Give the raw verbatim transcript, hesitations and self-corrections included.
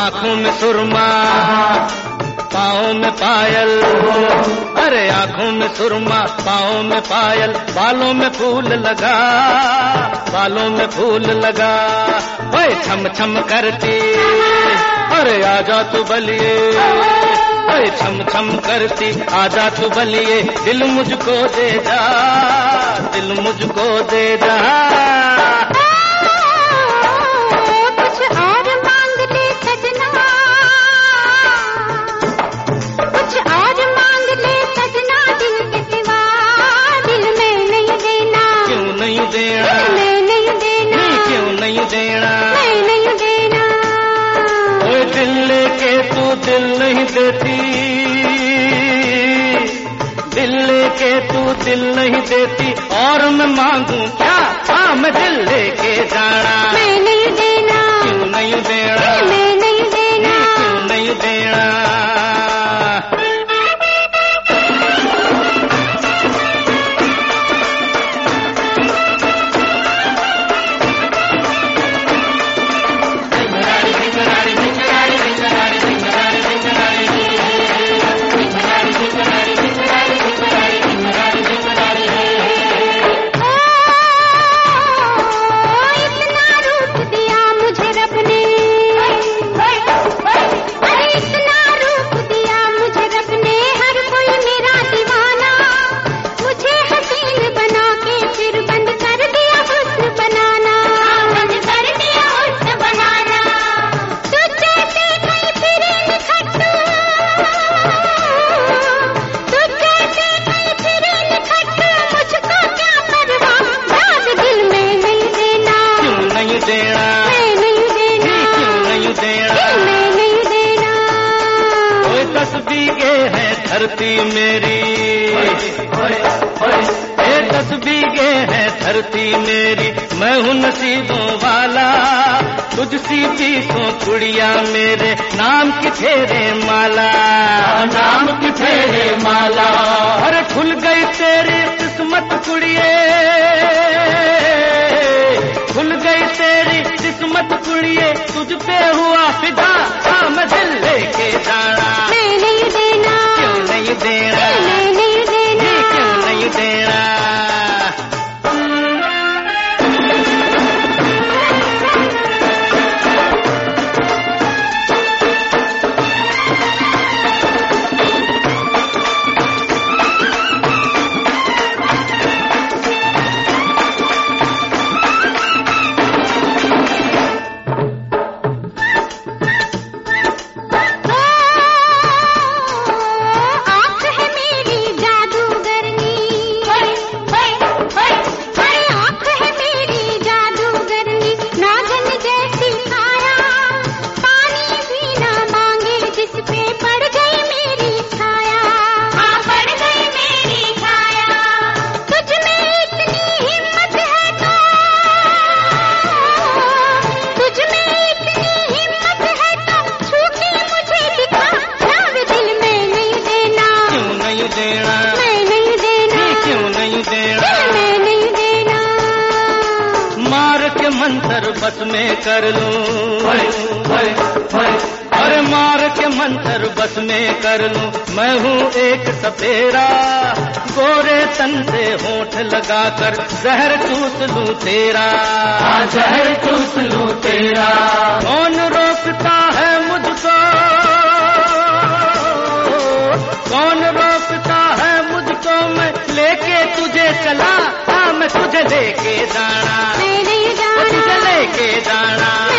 आँखों में सुरमा, पाँव में पायल, अरे आँखों में सुरमा, पाँव में पायल, बालों में फूल लगा, बालों में फूल लगा, ओए छम छम करती, अरे आजा तू बलिए, ओए छम छम करती, आजा तू बलिए, दिल मुझको दे जा, दिल मुझको दे जा। दिल नहीं देती, दिल लेके तू दिल नहीं देती, और मैं मांगू क्या, हाँ मैं दिल लेके जाना, मैं नहीं देना, क्यों नहीं देना, मैं नहीं देना, क्यों नहीं देना। धरती मेरी, ये दस बीघे है धरती मेरी, मैं हूँ नसीबों वाला, तुझसी बीसों कुड़िया मेरे नाम की तेरे माला, नाम की तेरे माला, अरे खुल गई तेरी किस्मत कुड़िए, खुल गई तेरी किस्मत कुड़िए, तुझ पे हुआ फिदा, हाँ मैं दिल लेके जाना, मैं नहीं देना, क्यों नहीं देना, मैं नहीं देना, क्यों नहीं देना। मंत्र बस में कर लूं, अरे मार के मंत्र बस में कर लूं, मैं हूँ एक सपेरा, गोरे तन से होठ लगाकर जहर चूस लूं तेरा, जहर चूस लूं तेरा। कौन रोकता है मुझको, कौन रोकता है मुझको, मैं लेके तुझे चला, हाँ मैं तुझे लेके जाना, मैं नहीं जाना, तुझे लेके जाना।